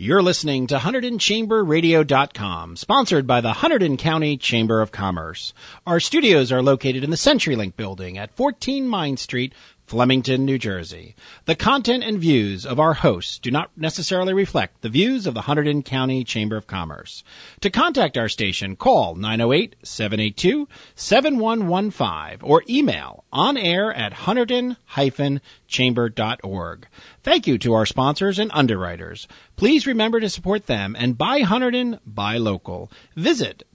You're listening to HunterdonChamberRadio.com, sponsored by the Hunterdon County Chamber of Commerce. Our studios are located in the CenturyLink building at 14 Mine Street, Flemington, New Jersey. The content and views of our hosts do not necessarily reflect the views of the Hunterdon County Chamber of Commerce. To contact our station, call 908-782-7115 or email onair@hunterdon-chamber.org. Thank you to our sponsors and underwriters. Please remember to support them and buy Hunterdon, buy local. Visit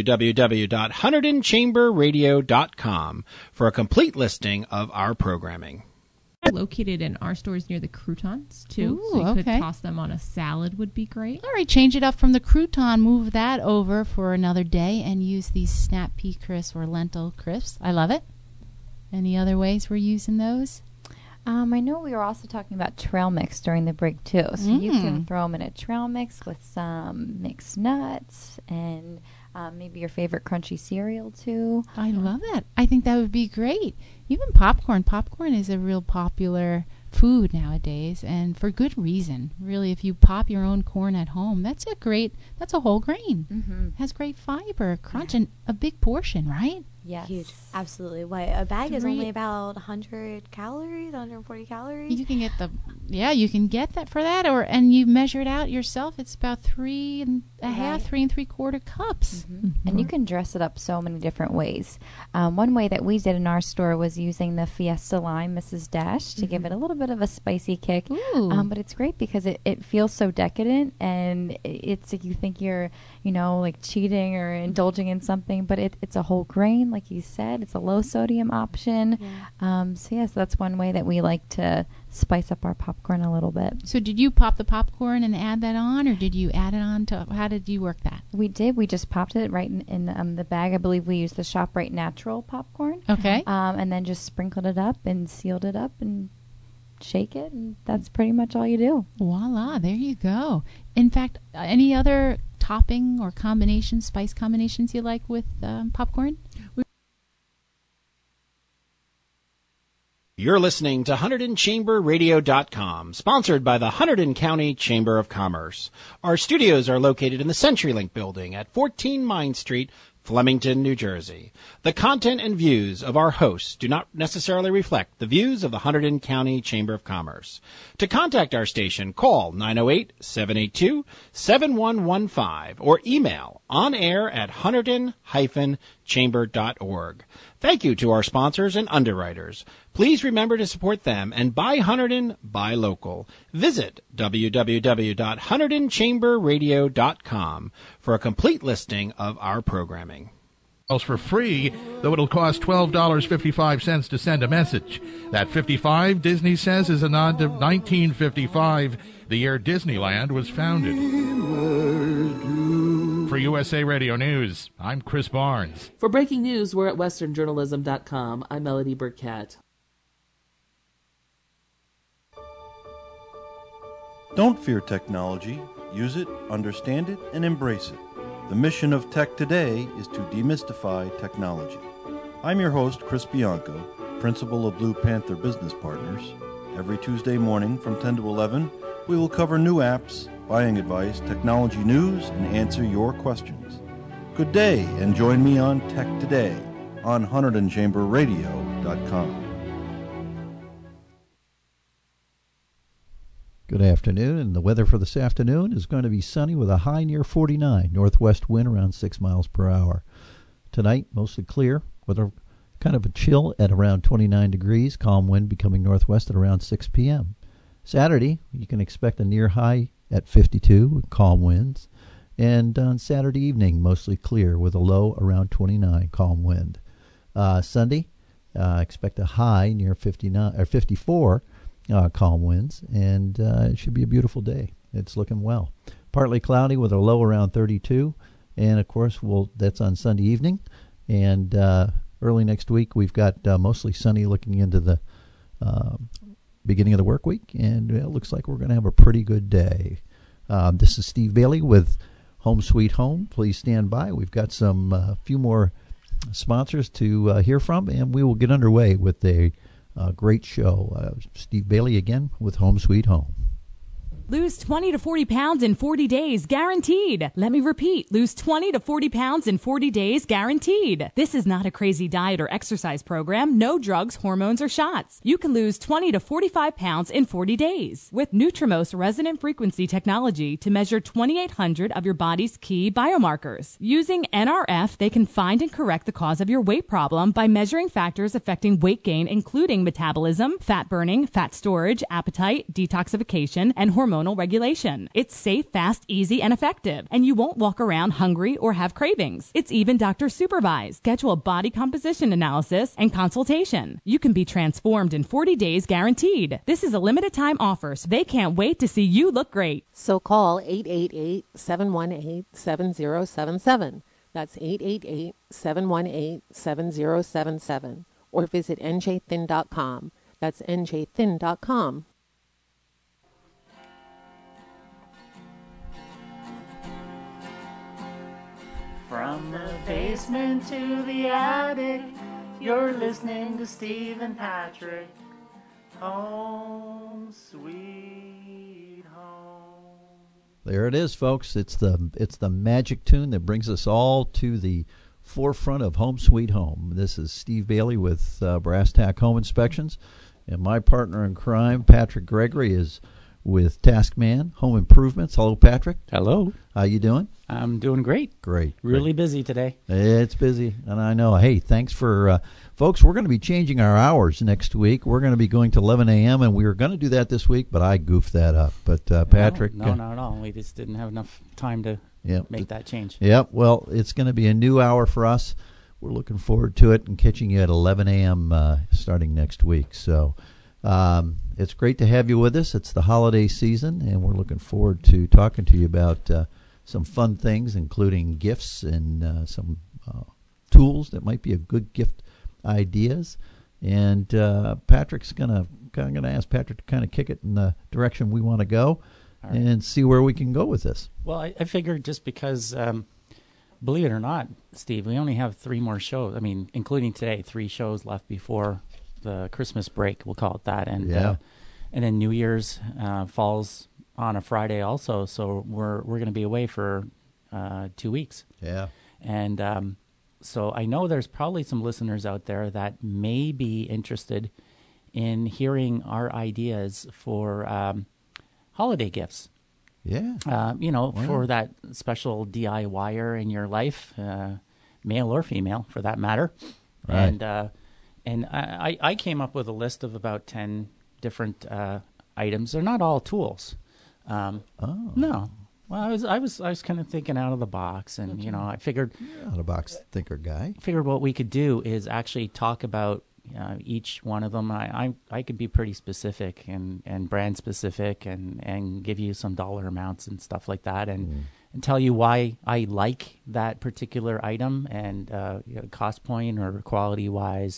www.HunterdonChamberRadio.com for a complete listing of our programming. Located in our stores near the croutons, too. Ooh, so you okay. could toss them on a salad would be great. All right, change it up from the crouton, move that over for another day, and use these snap pea crisps or lentil crisps. I love it. Any other ways we're using those? I know we were also talking about trail mix during the break, too. So you can throw them in a trail mix with some mixed nuts and maybe your favorite crunchy cereal, too. I love that. I think that would be great. Even popcorn. Popcorn is a real popular food nowadays, and for good reason. Really, if you pop your own corn at home, that's a whole grain. Mm-hmm. Has great fiber, crunch, and a big portion, right? Yes. Huge. Absolutely. A bag is only about 100 calories, 140 calories. You can get you can get that for that, and you measure it out yourself. It's about 3 3/4 cups. Mm-hmm. And you can dress it up so many different ways. One way that we did in our store was using the Fiesta Lime Mrs. Dash to give it a little bit of a spicy kick. But it's great because it feels so decadent, and it's like you think you're, like cheating or indulging in something, but it's a whole grain, like you said. It's a low sodium option. Yeah. So that's one way that we like to spice up our popcorn a little bit. So did you pop the popcorn and add that on, or did you add it on to, how did you work that? We did. We just popped it right in the bag. I believe we used the ShopRite Natural popcorn. Okay. And then just sprinkled it up and sealed it up and shake it, and that's pretty much all you do. Voila, there you go. In fact, any other topping or spice combinations you like with popcorn? You're listening to HunterdonChamberRadio.com, sponsored by the Hunterdon County Chamber of Commerce. Our studios are located in the CenturyLink building at 14 Mine Street, Flemington, New Jersey. The content and views of our hosts do not necessarily reflect the views of the Hunterdon County Chamber of Commerce. To contact our station, call 908-782-7115 or email onair@hunterdon-chamber.org. Thank you to our sponsors and underwriters. Please remember to support them and buy Hunterdon, buy local. Visit www.HunterdonChamberRadio.com for a complete listing of our programming. For free, though it'll cost $12.55 to send a message. That 55, Disney says, is a nod to 1955, the year Disneyland was founded. For USA Radio News, I'm Chris Barnes. For breaking news, we're at westernjournalism.com. I'm Melody Burkett. Don't fear technology. Use it, understand it, and embrace it. The mission of Tech Today is to demystify technology. I'm your host, Chris Bianco, principal of Blue Panther Business Partners. Every Tuesday morning from 10 to 11, we will cover new apps, buying advice, technology news, and answer your questions. Good day, and join me on Tech Today on HunterdonChamberRadio.com. Good afternoon, and the weather for this afternoon is going to be sunny with a high near 49, northwest wind around 6 miles per hour. Tonight, mostly clear with a kind of a chill at around 29 degrees, calm wind becoming northwest at around 6 p.m. Saturday, you can expect a near high at 52 with calm winds, and on Saturday evening, mostly clear with a low around 29, calm wind. Sunday, expect a high near 59 or 54. Calm winds, and it should be a beautiful day. It's looking well. Partly cloudy with a low around 32, and of course, that's on Sunday evening. And early next week, we've got mostly sunny looking into the beginning of the work week, and it looks like we're going to have a pretty good day. This is Steve Bailey with Home Sweet Home. Please stand by. We've got some few more sponsors to hear from, and we will get underway with a great show. Steve Bailey again with Home Sweet Home. Lose 20 to 40 pounds in 40 days, guaranteed. Let me repeat. Lose 20 to 40 pounds in 40 days, guaranteed. This is not a crazy diet or exercise program. No drugs, hormones, or shots. You can lose 20 to 45 pounds in 40 days with Nutrimos resonant frequency technology to measure 2,800 of your body's key biomarkers. Using NRF, they can find and correct the cause of your weight problem by measuring factors affecting weight gain, including metabolism, fat burning, fat storage, appetite, detoxification, and hormonal regulation. It's safe, fast, easy, and effective, and you won't walk around hungry or have cravings. It's even doctor supervised. Schedule a body composition analysis and consultation. You can be transformed in 40 days guaranteed. This is a limited time offer, so they can't wait to see you look great. So call 888-718-7077. That's 888-718-7077. Or visit njthin.com. That's njthin.com. From the basement to the attic, you're listening to Steve and Patrick. Home sweet home. There it is, folks. It's the magic tune that brings us all to the forefront of Home Sweet Home. This is Steve Bailey with Brass Tack Home Inspections, and my partner in crime, Patrick Gregory, is with Taskman Home Improvements. Hello, Patrick. Hello. How you doing? I'm doing great. Great. Really busy today. It's busy, and I know. Hey, thanks for folks. We're going to be changing our hours next week. We're going to be going to 11 a.m., and we were going to do that this week, but I goofed that up. But Patrick, no, not at all. We just didn't have enough time to make that change. Yep. Well, it's going to be a new hour for us. We're looking forward to it and catching you at 11 a.m. Starting next week. So. It's great to have you with us. It's the holiday season, and we're looking forward to talking to you about some fun things, including gifts and some tools that might be a good gift ideas. And Patrick's gonna ask Patrick to kind of kick it in the direction we want to go, and see where we can go with this. Well, I figured just because, believe it or not, Steve, we only have 3 more shows. I mean, including today, 3 shows left before the Christmas break, we'll call it that, and then New Year's falls on a Friday also, so we're going to be away for 2 weeks. Yeah, and so I know there's probably some listeners out there that may be interested in hearing our ideas for holiday gifts. Yeah, for that special DIYer in your life, male or female, for that matter, right. And I came up with a list of about 10 different items. They're not all tools. No. Well, I was kind of thinking out of the box, and I figured out of the box thinker guy. Figured what we could do is actually talk about each one of them. I could be pretty specific and brand specific and give you some dollar amounts and stuff like that, and tell you why I like that particular item and cost point or quality wise,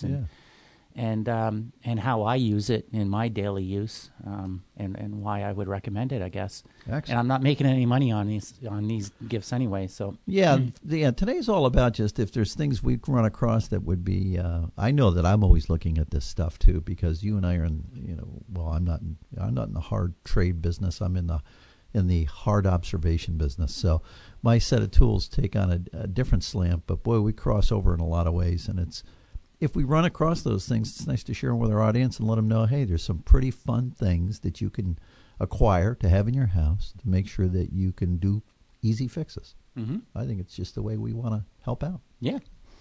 and how I use it in my daily use, and why I would recommend it, I guess. Excellent. And I'm not making any money on these gifts anyway, so today's all about just if there's things we run across that would be. I know that I'm always looking at this stuff too, because you and I are in. I'm not in the hard trade business. I'm in the hard observation business. So my set of tools take on a different slant, but boy, we cross over in a lot of ways. And if we run across those things, it's nice to share them with our audience and let them know, hey, there's some pretty fun things that you can acquire to have in your house to make sure that you can do easy fixes. Mm-hmm. I think it's just the way we want to help out. Yeah.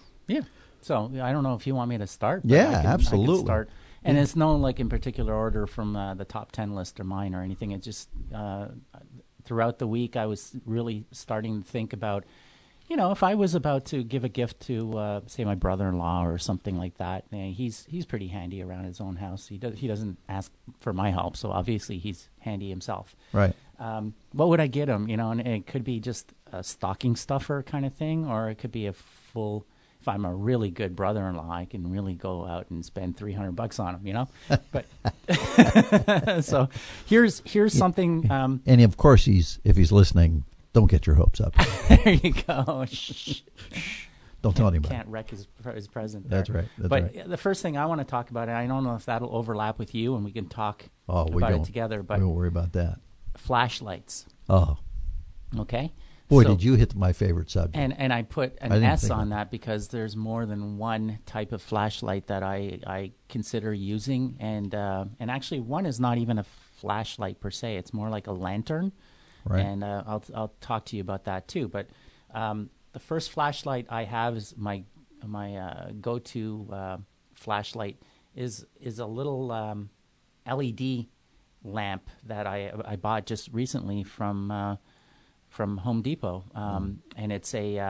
So I don't know if you want me to start. Yeah, absolutely. I can start. And it's no in particular order from the top 10 list or mine or anything. It just throughout the week I was really starting to think about, if I was about to give a gift to say my brother-in-law or something like that. He's pretty handy around his own house. He doesn't ask for my help, so obviously he's handy himself. Right. What would I get him? And it could be just a stocking stuffer kind of thing, or it could be a full. If I'm a really good brother-in-law, I can really go out and spend $300 on him, But so here's something. And of course, if he's listening, don't get your hopes up. There you go. Shh. Don't tell anybody. Can't wreck his present. There. That's right. But the first thing I want to talk about, and I don't know if that'll overlap with you, and we can talk about it together. But we won't worry about that. flashlights. Oh. Okay. Boy, So- did you hit my favorite subject. And I put an S on that because there's more than one type of flashlight that I consider using, and actually one is not even a flashlight per se. It's more like a lantern, Right. And I'll talk to you about that too. But the first flashlight I have is my go-to flashlight is a little LED lamp that I bought just recently from Home Depot, and it's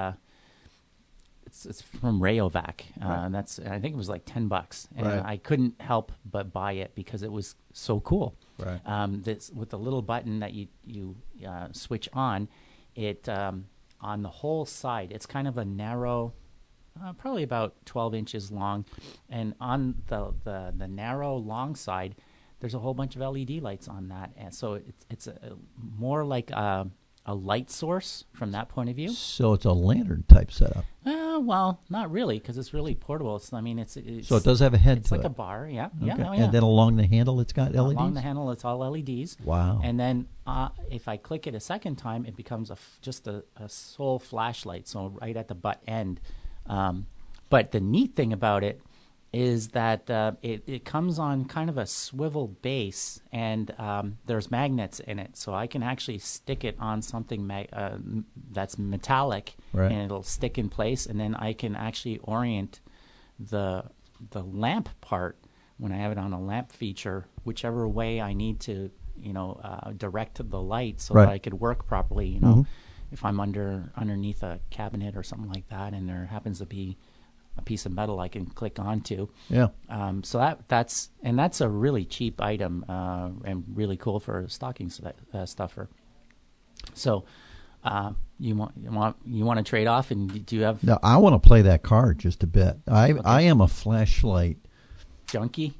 it's from Rayovac, and that's, I think it was like $10, and Right. I couldn't help but buy it because it was so cool. Right. This with the little button that you switch on, it on the whole side. It's kind of a narrow, probably about 12 inches long, and on the narrow long side, there's a whole bunch of LED lights on that, and so it's more like a light source from that point of view. So it's a lantern type setup. Well, not really, because it's really portable. It's So it does have a head it's to like it. a bar, yeah, Okay. yeah, oh, yeah. And then along the handle, it's got LEDs? Along the handle, it's all LEDs. Wow. And then if I click it a second time, it becomes just a sole flashlight, so right at the butt end. But the neat thing about it is that it comes on kind of a swivel base, and there's magnets in it, so I can actually stick it on something that's metallic, Right. and it'll stick in place, and then I can actually orient the lamp part when I have it on a lamp feature, whichever way I need to, direct the light so Right. that I could work properly. Mhm. If I'm underneath a cabinet or something like that, and there happens to be a piece of metal I can click onto. Yeah. So that's a really cheap item, and really cool for a stocking stuffer. So, you want to trade off, and do you have? Now, I want to play that card just a bit. I am a flashlight junkie.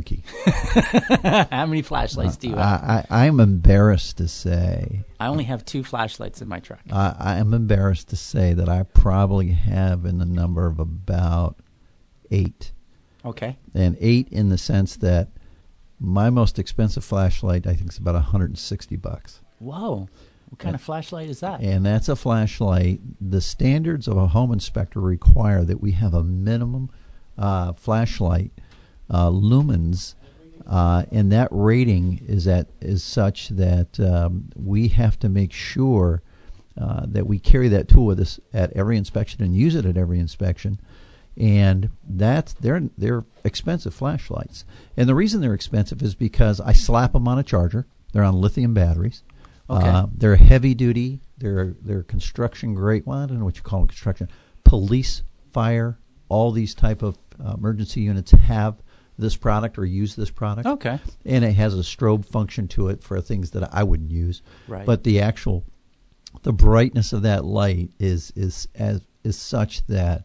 How many flashlights do you have? I'm embarrassed to say. I only have 2 flashlights in my truck. I am embarrassed to say that I probably have in the number of about 8. Okay. And 8 in the sense that my most expensive flashlight, I think, is about $160. Whoa. What kind of flashlight is that? And that's a flashlight. The standards of a home inspector require that we have a minimum flashlight lumens, and that rating is such that we have to make sure that we carry that tool with us at every inspection and use it at every inspection. And they're expensive flashlights. And the reason they're expensive is because I slap them on a charger. They're on lithium batteries. Okay. They're heavy duty. They're construction grade. Well, I don't know what you call them, construction. Police, fire, all these type of emergency units have this product or use this product. Okay. And it has a strobe function to it for things that I wouldn't use. Right. But the brightness of that light is such that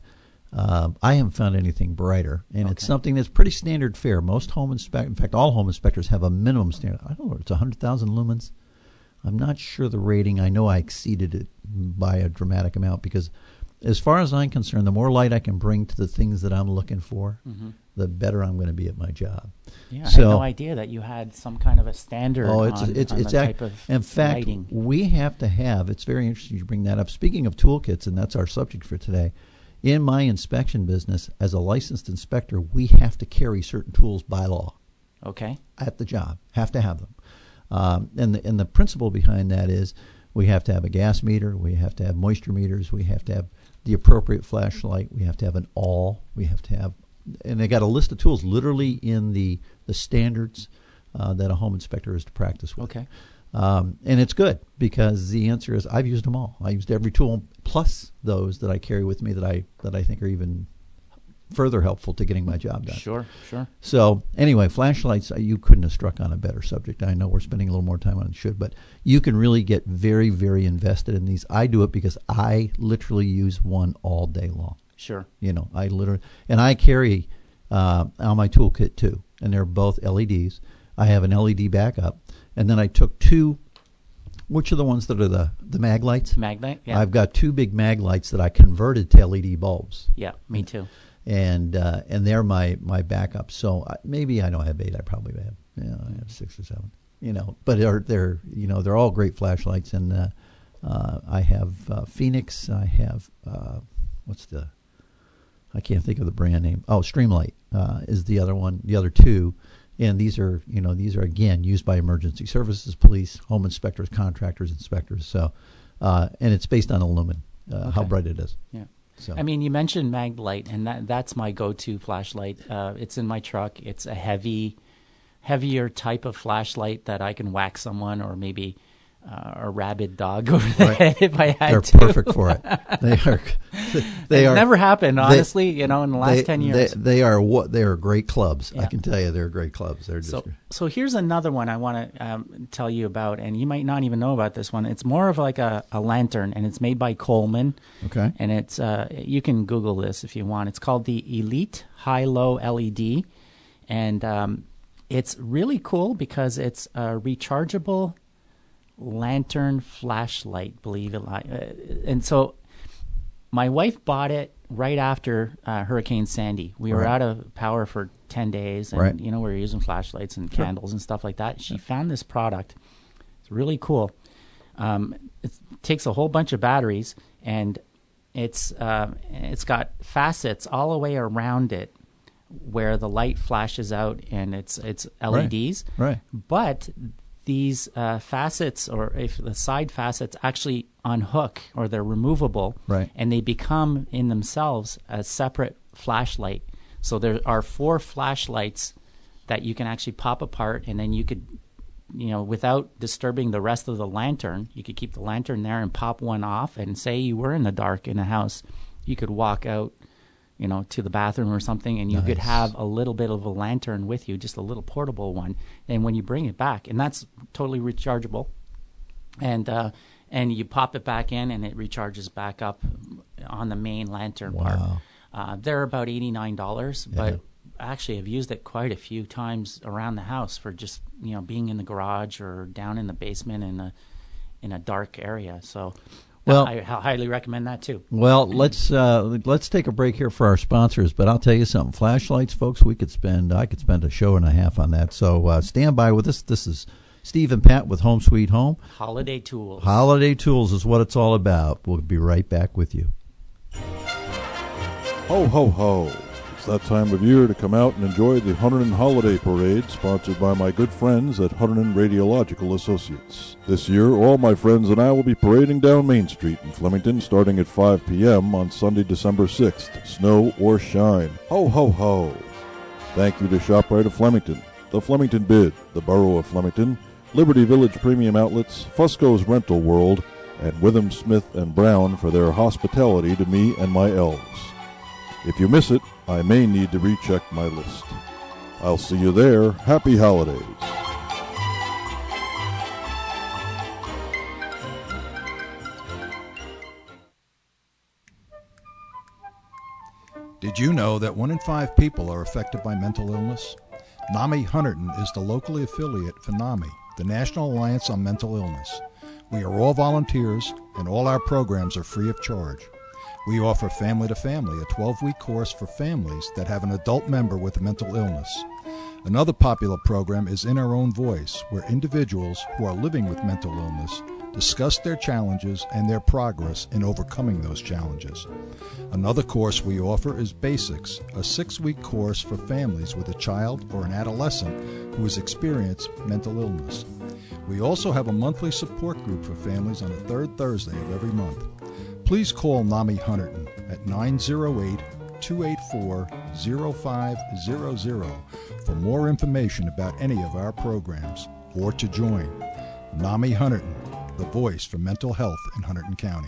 I haven't found anything brighter, and it's something that's pretty standard fare. Most in fact, all home inspectors have a minimum standard. I don't know, it's 100,000 lumens. I'm not sure the rating. I know I exceeded it by a dramatic amount because, as far as I'm concerned, the more light I can bring to the things that I'm looking for, the better I'm going to be at my job. Yeah, I had no idea that you had some kind of a standard on the type of in fact, lighting. We have to have, it's very interesting you bring that up. Speaking of toolkits, and that's our subject for today, in my inspection business, as a licensed inspector, we have to carry certain tools by law. Okay. At the job, have to have them. And the principle behind that is we have to have a gas meter, we have to have moisture meters, we have to have the appropriate flashlight, we have to have an awl, we have to have, and they got a list of tools literally in the standards that a home inspector is to practice with. Okay. And it's good because the answer is I've used them all. I used every tool plus those that I carry with me that I think are even further helpful to getting my job done. Sure. So anyway, flashlights, you couldn't have struck on a better subject. I know we're spending a little more time on it than should, but you can really get very, very invested in these. I do it because I literally use one all day long. Sure. I carry on my toolkit too, and they're both LEDs. I have an LED backup, and then I took 2. Which are the ones that are the mag lights? Mag light, yeah. I've got 2 big mag lights that I converted to LED bulbs. Yeah, me too. And they're my backup. So maybe I don't have 8. I probably have 6 or 7. but they're all great flashlights, and I have Phoenix. I have I can't think of the brand name. Oh, Streamlight is the other one. The other two, and these are again used by emergency services, police, home inspectors, contractors, inspectors. So, and it's based on aluminum. How bright it is. Yeah. So. I mean, you mentioned Maglite, and that's my go-to flashlight. It's in my truck. It's a heavier type of flashlight that I can whack someone or maybe a rabid dog over the head if I had They're to. perfect for it. They are. Never happened, honestly. In the last 10 years, they are great clubs. Yeah. I can tell you, they're great clubs. They're just so here's another one I want to tell you about, and you might not even know about this one. It's more of like a lantern, and it's made by Coleman. Okay. And it's you can Google this if you want. It's called the Elite High-Low LED, and it's really cool because it's a rechargeable lantern flashlight, believe it or not. And so my wife bought it right after Hurricane Sandy. We were out of power for 10 days, and we were using flashlights and candles and stuff like that. She found this product. It's really cool. It takes a whole bunch of batteries, and it's got facets all the way around it where the light flashes out, and it's LEDs. Right. But these facets, or if the side facets, actually unhook, or they're removable, and they become in themselves a separate flashlight. So there are 4 flashlights that you can actually pop apart, and then you could, without disturbing the rest of the lantern, you could keep the lantern there and pop one off, and say you were in the dark in a house, you could walk out to the bathroom or something, and you could have a little bit of a lantern with you, just a little portable one. And when you bring it back, and that's totally rechargeable, and you pop it back in, and it recharges back up on the main lantern part. They're about $89, but actually I've used it quite a few times around the house for just being in the garage or down in the basement in a dark area. So. Well, I highly recommend that too. Well, let's take a break here for our sponsors. But I'll tell you something: flashlights, folks. I could spend a show and a half on that. So stand by with us. This is Steve and Pat with Home Sweet Home. Holiday Tools. Holiday Tools is what it's all about. We'll be right back with you. Ho, ho, ho. It's that time of year to come out and enjoy the Hunterdon Holiday Parade, sponsored by my good friends at Hunterdon Radiological Associates. This year, all my friends and I will be parading down Main Street in Flemington starting at 5 p.m. on Sunday, December 6th, snow or shine. Ho, ho, ho. Thank you to ShopRite of Flemington, the Flemington Bid, the Borough of Flemington, Liberty Village Premium Outlets, Fusco's Rental World, and Witham, Smith & Brown for their hospitality to me and my elves. If you miss it, I may need to recheck my list. I'll see you there. Happy holidays. Did you know that 1 in 5 people are affected by mental illness? NAMI Hunterdon is the locally affiliate for NAMI, the National Alliance on Mental Illness. We are all volunteers, and all our programs are free of charge. We offer Family to Family, a 12-week course for families that have an adult member with a mental illness. Another popular program is In Our Own Voice, where individuals who are living with mental illness discuss their challenges and their progress in overcoming those challenges. Another course we offer is Basics, a 6-week course for families with a child or an adolescent who has experienced mental illness. We also have a monthly support group for families on the 3rd Thursday of every month. Please call NAMI Hunterdon at 908-284-0500 for more information about any of our programs or to join. NAMI Hunterdon, the voice for mental health in Hunterdon County.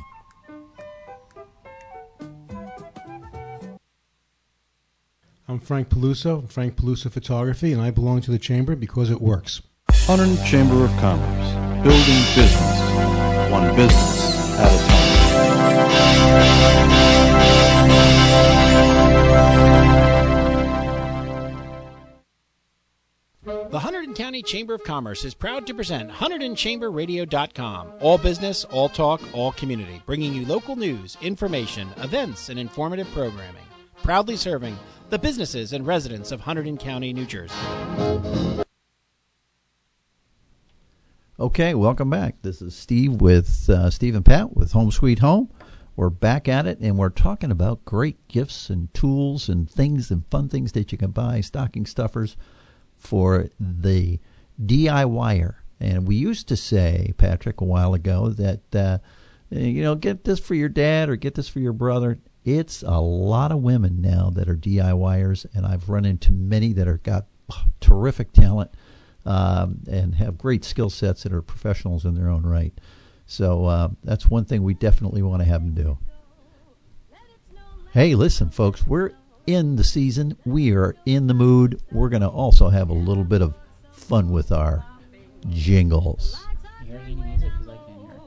I'm Frank Peluso, Frank Peluso Photography, and I belong to the Chamber because it works. Hunterdon Chamber of Commerce, building business, one business at a time. The Hunterdon County Chamber of Commerce is proud to present HunterdonChamberRadio.com. All business, all talk, all community, bringing you local news, information, events, and informative programming. Proudly serving the businesses and residents of Hunterdon County, New Jersey. Okay, welcome back. This is Steve with Steve and Pat with Home Sweet Home. We're back at it, and we're talking about great gifts and tools and things and fun things that you can buy, stocking stuffers for the DIYer. And we used to say, Patrick, a while ago that, get this for your dad or get this for your brother. It's a lot of women now that are DIYers, and I've run into many that are got terrific talent and have great skill sets that are professionals in their own right. So that's one thing we definitely want to have them do. Hey, listen, folks, we're in the season. We are in the mood. We're going to also have a little bit of fun with our jingles. You hear any music? 'Cause I can't hear it.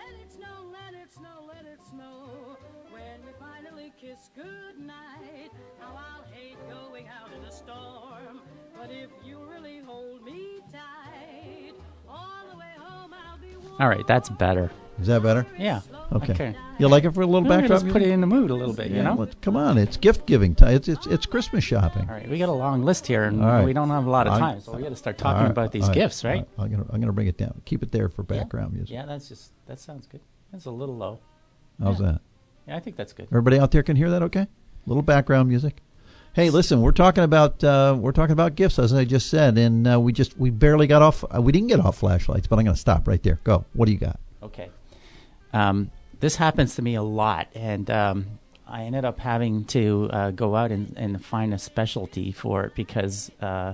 All right, that's better. Is that better? Yeah. Okay. You like it for a little backdrop? Just put it in the mood a little bit, you know? Come on, it's gift giving time. It's Christmas shopping. All right, we got a long list here, and right. we don't have a lot of time, so we got to start talking about these gifts, right? I'm gonna bring it down. Keep it there for background music. Yeah, that sounds good. That's a little low. How's that? Yeah, I think that's good. Everybody out there can hear that? Okay. Little background music. Hey, listen, we're talking about gifts, as I just said, and we barely got off. We didn't get off flashlights, but I'm going to stop right there. Go. What do you got? Okay. This happens to me a lot, and I ended up having to go out and find a specialty for it because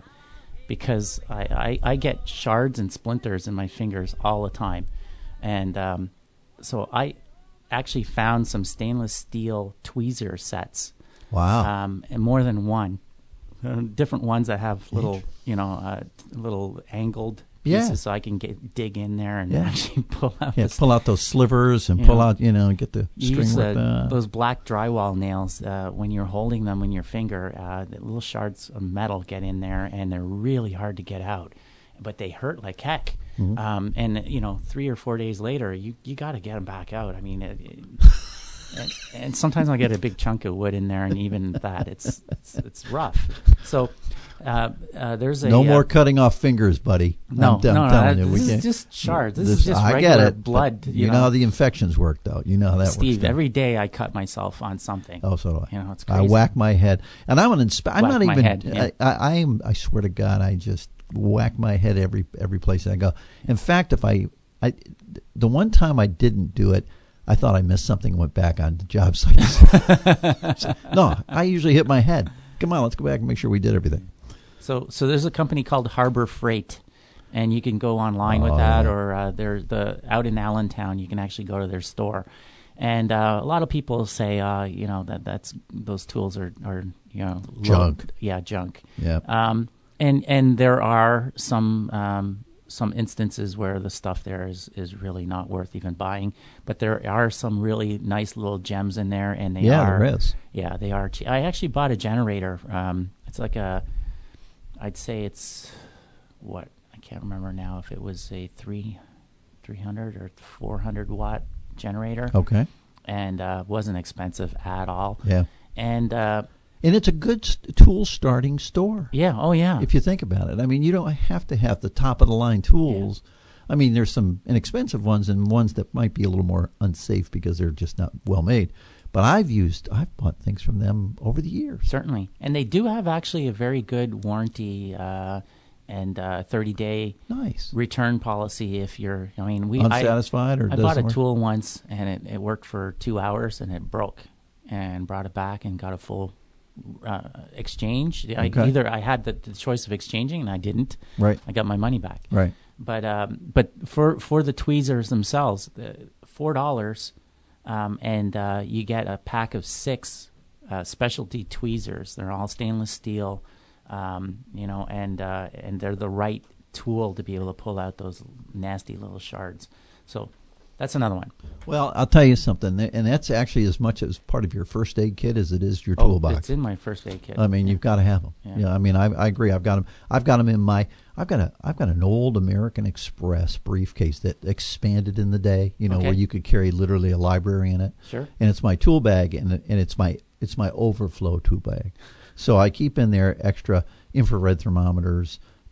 I get shards and splinters in my fingers all the time. And so I actually found some stainless steel tweezer sets. Wow. And more than one. Different ones that have little, little angled pieces, so I can dig in there and actually pull out. Yeah, pull out those slivers and pull out, get the string with those black drywall nails. When you're holding them in your finger, the little shards of metal get in there, and they're really hard to get out, but they hurt like heck. Mm-hmm. And 3 or 4 days later, you got to get them back out. I mean, and sometimes I get a big chunk of wood in there, and even that, it's rough. So. There's no more cutting off fingers, buddy. No, I'm telling you, this is just shards. This is just regular blood. You know how the infections work, though. You know how that works. Steve, every day I cut myself on something. Oh, so do I. It's crazy. I whack my head, and I'm an I'm not even. Head, yeah. I swear to God, I just whack my head every place I go. In fact, the one time I didn't do it, I thought I missed something and went back on the job site. No, I usually hit my head. Come on, let's go back and make sure we did everything. So there's a company called Harbor Freight, and you can go online with that, or they're out in Allentown. You can actually go to their store, and a lot of people say, that's those tools are junk. Junk. Yeah. And there are some instances where the stuff there is really not worth even buying, but there are some really nice little gems in there, and there is. Yeah, they are. I actually bought a generator. It's like I'd say it's what, I can't remember now if it was a 300 or 400 watt generator. Okay. And wasn't expensive at all. Yeah. And it's a good tool starting store. Yeah. Oh, yeah. If you think about it, I mean, you don't have to have the top of the line tools. Yeah. I mean, there's some inexpensive ones and ones that might be a little more unsafe because they're just not well made. But I've bought things from them over the years. Certainly. And they do have actually a very good warranty and 30-day return policy if you're, unsatisfied or I bought a tool once, and it worked for 2 hours, and it broke, and brought it back and got a full exchange. Okay. I had the choice of exchanging, and I didn't. Right. I got my money back. Right. But for the tweezers themselves, $4. And you get a pack of 6 specialty tweezers. They're all stainless steel, and they're the right tool to be able to pull out those nasty little shards. So that's another one. Well, I'll tell you something, and that's actually as much as part of your first aid kit as it is your toolbox. It's in my first aid kit. I mean, you've got to have them. Yeah. I mean, I agree. I've got them in my. I've got an old American Express briefcase that expanded in the day. Where you could carry literally a library in it. Sure. And it's my tool bag, and it's my overflow tool bag. So I keep in there extra infrared thermometers,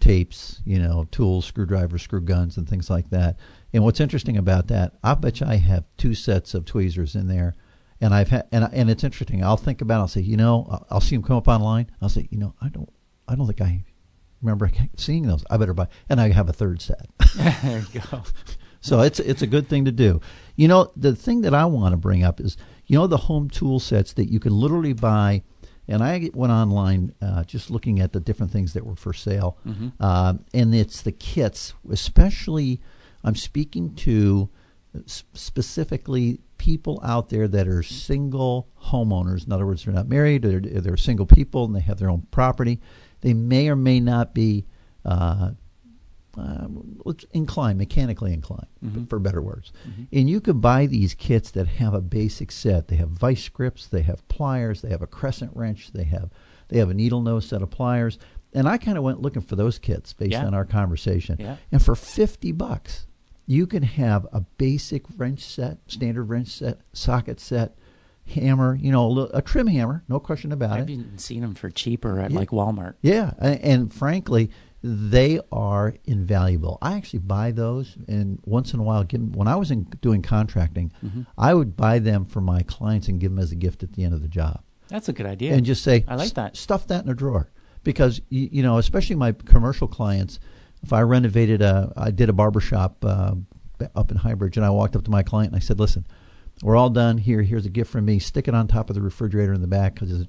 tapes, tools, screwdrivers, screw guns, and things like that. And what's interesting about that, I bet you I have 2 sets of tweezers in there. And and it's interesting. I'll think about it. I'll say, I'll see them come up online. I'll say, I don't think I remember seeing those. I better buy. And I have a 3rd set. There you go. So it's a good thing to do. The thing that I want to bring up is, the home tool sets that you can literally buy. And I went online just looking at the different things that were for sale. Mm-hmm. And it's the kits, especially I'm speaking to specifically people out there that are single homeowners. In other words, they're not married, they're single people, and they have their own property. They may or may not be mechanically inclined, mm-hmm. for better words. Mm-hmm. And you could buy these kits that have a basic set. They have vice grips, they have pliers, they have a crescent wrench, they have a needle nose set of pliers. And I kind of went looking for those kits based on our conversation. Yeah. And for $50, you can have a basic wrench set, standard wrench set, socket set, hammer, a trim hammer, no question about it. I've even seen them for cheaper at like Walmart. Yeah, and frankly, they are invaluable. I actually buy those, and once in a while, when I was doing contracting, mm-hmm. I would buy them for my clients and give them as a gift at the end of the job. That's a good idea. And just say, I like that. Stuff that in a drawer. Because, especially my commercial clients, if I renovated I did a barbershop up in Highbridge, and I walked up to my client and I said, listen, we're all done here. Here's a gift from me. Stick it on top of the refrigerator in the back because,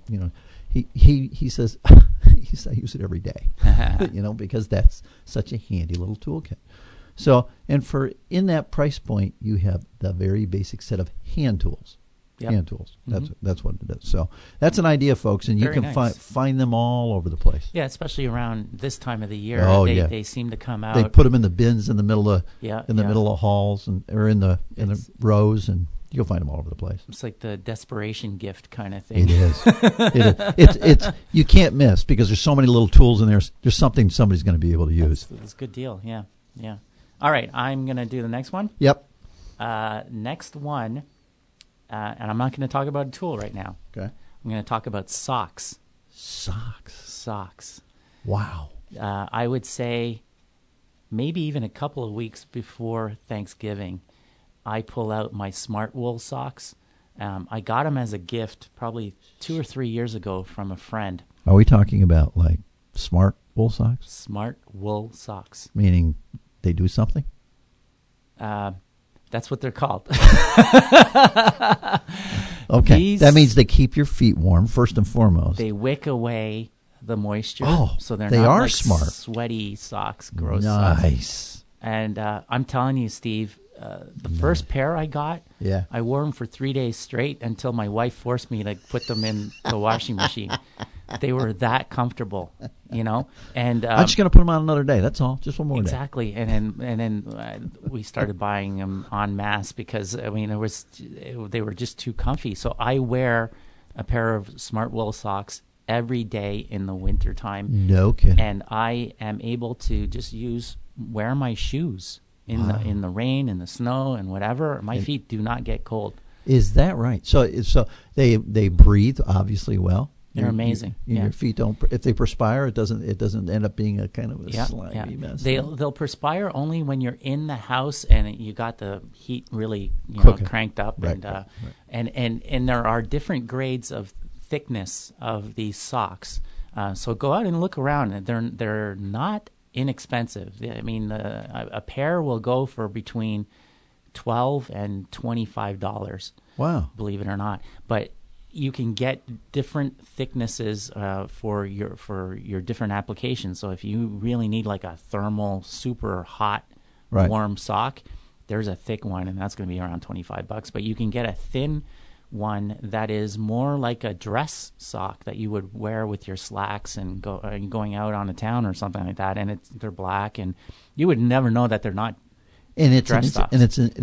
he says, I use it every day, because that's such a handy little toolkit. So, and in that price point, you have the very basic set of hand tools. Yep. Hand tools. That's what it is. So that's an idea, folks, and you can find them all over the place. Yeah, especially around this time of the year. Oh, they seem to come out. They put them in the bins in the middle of middle of halls or in the rows, and you'll find them all over the place. It's like the desperation gift kind of thing. It is. It's you can't miss because there's so many little tools in there. There's something somebody's going to be able to use. That's a good deal. Yeah. All right, I'm going to do the next one. Yep. Next one. And I'm not going to talk about a tool right now. Okay. I'm going to talk about socks. Socks. Wow. I would say maybe even a couple of weeks before Thanksgiving, I pull out my Smart Wool socks. I got them as a gift probably 2 or 3 years ago from a friend. Are we talking about like Smart Wool socks? Smart Wool socks. Meaning they do something? That's what they're called. Okay. That means they keep your feet warm, first and foremost. They wick away the moisture. Oh, so they are like smart. Sweaty socks, gross socks. Nice. And I'm telling you, Steve, the first pair I got, I wore them for 3 days straight until my wife forced me to put them in the washing machine. They were that comfortable, And I'm just going to put them on another day. That's all. Just one more day. Exactly. And then we started buying them en masse because they were just too comfy. So I wear a pair of Smart Wool socks every day in the wintertime. No kidding. And I am able to just wear my shoes in the rain, in the snow, and whatever. My feet do not get cold. Is that right? So they breathe obviously well. They're amazing. Your feet don't. If they perspire, it doesn't end up being a kind of a slimy mess. They'll perspire only when you're in the house and you got the heat really cranked up. Right, and there are different grades of thickness of these socks. So go out and look around. They're not inexpensive. I mean, a pair will go for between $12 and $25. Wow! Believe it or not, but you can get different thicknesses for your different applications. So if you really need like a thermal, super hot, warm sock, there's a thick one, and that's going to be around $25. But you can get a thin one that is more like a dress sock that you would wear with your slacks and going out on the town or something like that. And they're black, and you would never know that they're not dress socks.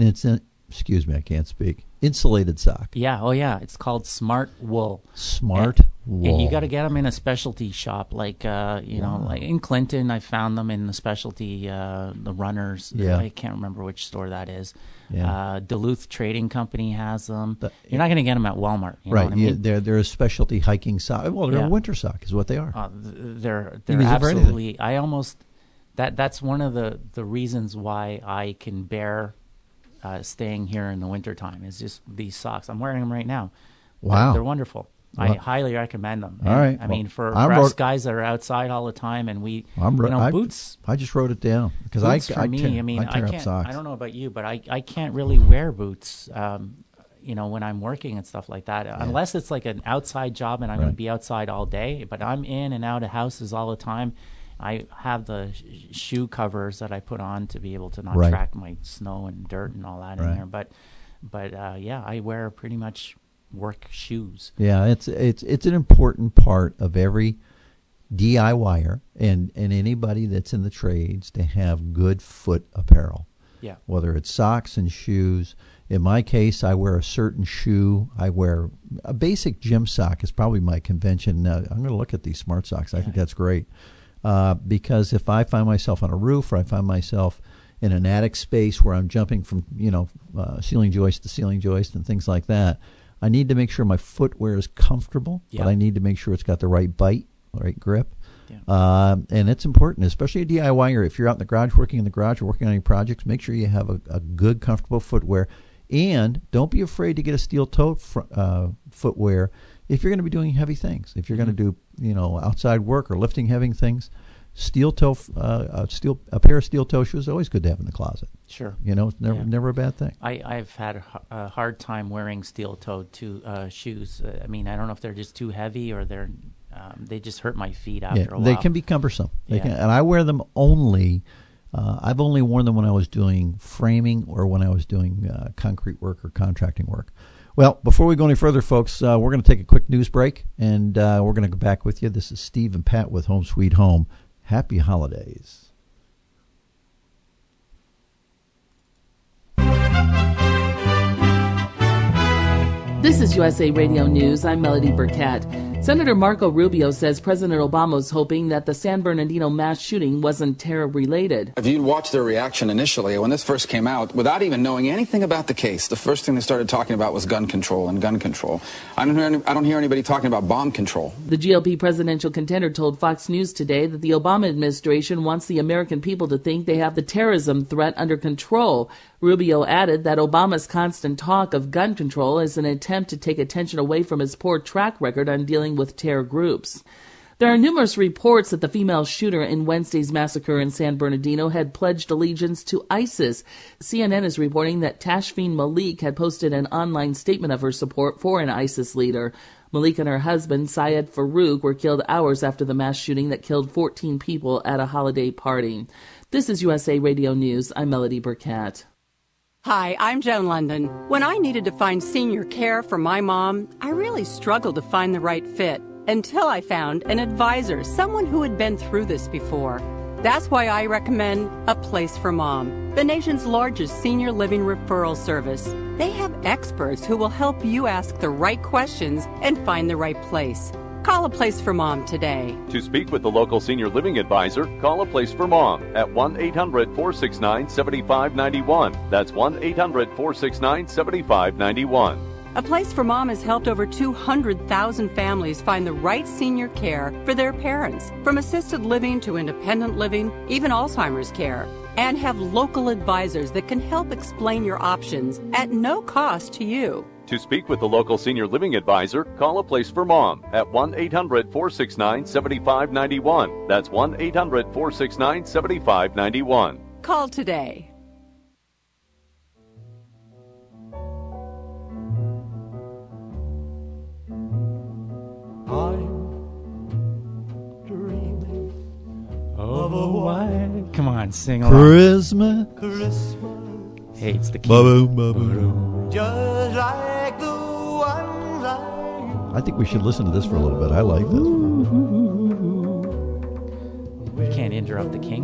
Excuse me, I can't speak. Insulated sock. Yeah, it's called Smart Wool. Smart Wool. And you got to get them in a specialty shop, like like in Clinton. I found them in the specialty, the Runners. Yeah. I can't remember which store that is. Yeah. Duluth Trading Company has them. You're not going to get them at Walmart. You know what I mean? They're a specialty hiking sock. Well, they're a winter sock, is what they are. They're absolutely. I almost that's one of the reasons why I can bear staying here in the wintertime is just these socks. I'm wearing them right now. Wow. They're wonderful. Well, I highly recommend them. All right. I mean, for us guys that are outside all the time, and boots. I just wrote it down because I tear up socks. I don't know about you, but I can't really wear boots. When I'm working and stuff like that, unless it's like an outside job and I'm going to be outside all day. But I'm in and out of houses all the time. I have the shoe covers that I put on to be able to not track my snow and dirt and all that in there. But I wear pretty much work shoes. Yeah, it's an important part of every DIYer and anybody that's in the trades to have good foot apparel. Yeah. Whether it's socks and shoes. In my case, I wear a certain shoe. I wear a basic gym sock is probably my convention. I'm going to look at these smart socks. I think that's great. Because if I find myself on a roof or I find myself in an attic space where I'm jumping from, ceiling joist to ceiling joist and things like that, I need to make sure my footwear is comfortable, but I need to make sure it's got the right bite, the right grip. Yeah. And it's important, especially a DIYer. If you're out in the garage, working in the garage or working on any projects, make sure you have a good, comfortable footwear. And don't be afraid to get a steel-toe footwear if you're going to be doing heavy things. If you're going to do, outside work or lifting heavy things, a pair of steel-toe shoes is always good to have in the closet. Sure. It's never a bad thing. I've had a hard time wearing steel-toed shoes. I mean, I don't know if they're just too heavy or they just hurt my feet after a while. They can be cumbersome. And I wear them only. I've only worn them when I was doing framing or when I was doing concrete work or contracting work. Well, before we go any further, folks, we're going to take a quick news break, and we're going to go back with you. This is Steve and Pat with Home Sweet Home. Happy holidays. This is USA Radio News. I'm Melody Burkett. Senator Marco Rubio says President Obama was hoping that the San Bernardino mass shooting wasn't terror-related. If you'd watched their reaction initially, when this first came out, without even knowing anything about the case, the first thing they started talking about was gun control and gun control. I don't hear anybody talking about bomb control. The GOP presidential contender told Fox News today that the Obama administration wants the American people to think they have the terrorism threat under control. Rubio added that Obama's constant talk of gun control is an attempt to take attention away from his poor track record on dealing with terror groups. There are numerous reports that the female shooter in Wednesday's massacre in San Bernardino had pledged allegiance to ISIS. CNN is reporting that Tashfeen Malik had posted an online statement of her support for an ISIS leader. Malik and her husband, Syed Farouk, were killed hours after the mass shooting that killed 14 people at a holiday party. This is USA Radio News. I'm Melody Burkett. Hi, I'm Joan London. When I needed to find senior care for my mom, I really struggled to find the right fit until I found an advisor, someone who had been through this before. That's why I recommend A Place for Mom, the nation's largest senior living referral service. They have experts who will help you ask the right questions and find the right place. Call A Place for Mom today. To speak with the local senior living advisor, call A Place for Mom at 1-800-469-7591. That's 1-800-469-7591. A Place for Mom has helped over 200,000 families find the right senior care for their parents, from assisted living to independent living, even Alzheimer's care, and have local advisors that can help explain your options at no cost to you. To speak with the local senior living advisor, call A Place for Mom at 1-800-469-7591. That's 1-800-469-7591. Call today. Of a white. Come on, sing along. Christmas. Hey, it's the key. Just like the ones I think we should listen to this for a little bit. I like this. You can't interrupt the king.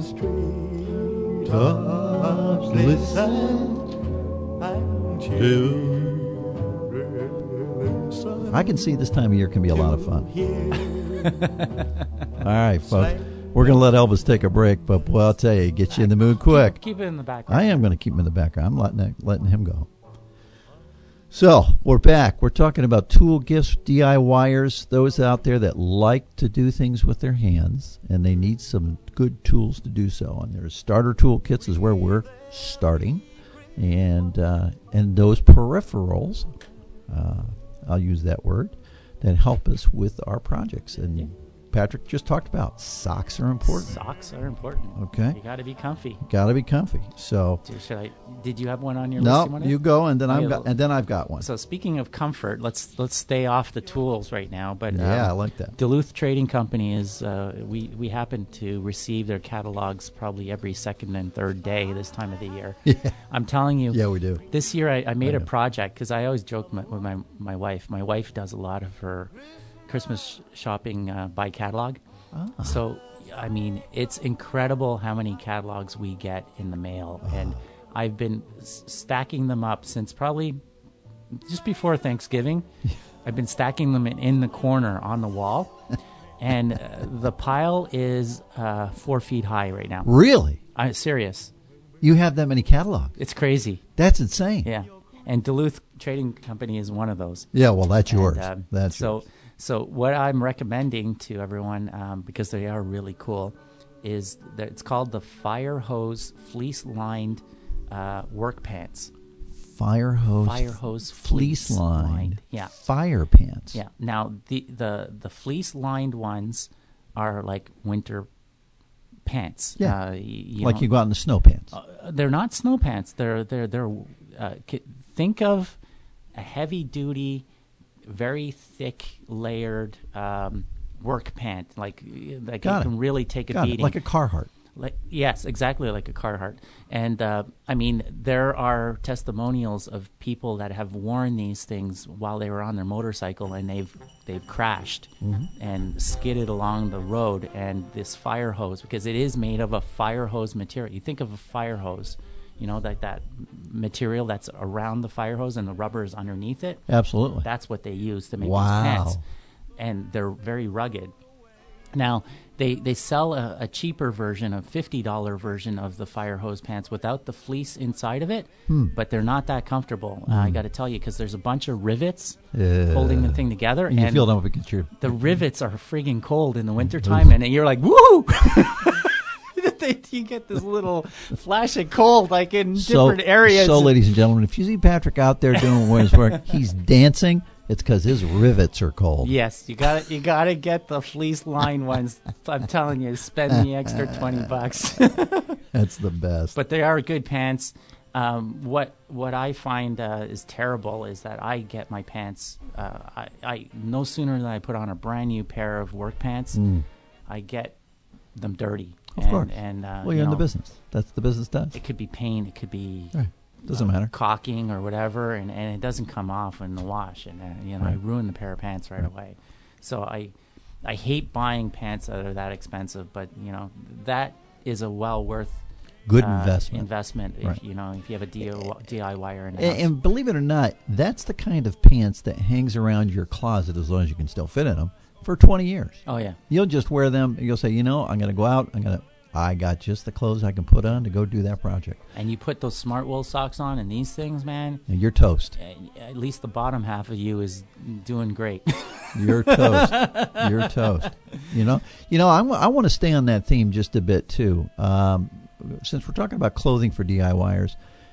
I can see this time of year can be a lot of fun. All right, folks. We're going to let Elvis take a break, but boy, I'll tell you, get you in the mood quick. Keep it in the background. I am going to keep him in the background. I'm letting him go. So, we're back. We're talking about tool gifts, DIYers, those out there that like to do things with their hands, and they need some good tools to do so. And there's starter toolkits is where we're starting. And those peripherals, I'll use that word, that help us with our projects. And Patrick just talked about socks are important. Socks are important. Okay. You got to be comfy. Got to be comfy. So. Did you have one on your list? No, you go, and then I've got one. So speaking of comfort, let's stay off the tools right now. But yeah, I like that. Duluth Trading Company is we happen to receive their catalogs probably every second and third day this time of the year. Yeah. I'm telling you. Yeah, we do. This year I made a project because I always joke with my wife. My wife does a lot of her Christmas shopping by catalog. Ah. So, I mean, it's incredible how many catalogs we get in the mail. And I've been stacking them up since probably just before Thanksgiving. I've been stacking them in the corner on the wall. And the pile is 4 feet high right now. Really? I'm serious. You have that many catalogs? It's crazy. That's insane. Yeah. And Duluth Trading Company is one of those. Yeah, well, that's yours. That's yours. So what I'm recommending to everyone, because they are really cool, is that it's called the Fire Hose Fleece-Lined Work Pants. Fire hose fleece-lined. Yeah. Fire pants. Yeah. Now, the fleece-lined ones are like winter pants. Yeah. You like you go out in the snow pants. They're not snow pants. They're think of a heavy-duty, very thick, layered work pant, like you can really take a beating. Like a Carhartt. Yes, exactly like a Carhartt. And I mean, there are testimonials of people that have worn these things while they were on their motorcycle, and they've crashed and skidded along the road. And this fire hose, because it is made of a fire hose material. You think of a fire hose, like that material that's around the fire hose and the rubber is underneath it. Absolutely. That's what they use to make these pants. And they're very rugged. Now, they sell a cheaper version, a $50 version of the fire hose pants without the fleece inside of it, but they're not that comfortable. I got to tell you, because there's a bunch of rivets holding the thing together. And you feel them against your... The rivets are friggin' cold in the wintertime, and you're like, woo! You get this little flash of cold, like in different areas. So, ladies and gentlemen, if you see Patrick out there doing his work, he's dancing. It's because his rivets are cold. Yes, you gotta get the fleece-lined ones. I'm telling you, spend the extra $20. That's the best. But they are good pants. What I find is terrible is that I get my pants. I no sooner than I put on a brand new pair of work pants, I get them dirty. Of course. And well, you're in the business. That's the business does. It could be paint. It could be doesn't matter, caulking or whatever, and it doesn't come off in the wash, and I ruin the pair of pants right away. So I hate buying pants that are that expensive, but that is a well worth good investment. If you have a DIYer in the house. And believe it or not, that's the kind of pants that hangs around your closet as long as you can still fit in them. For 20 years. Oh, yeah. You'll just wear them. You'll say, I'm going to go out. I got just the clothes I can put on to go do that project. And you put those smart wool socks on and these things, man. And you're toast. At least the bottom half of you is doing great. You're toast. You're toast. I want to stay on that theme just a bit, too. Since we're talking about clothing for DIYers,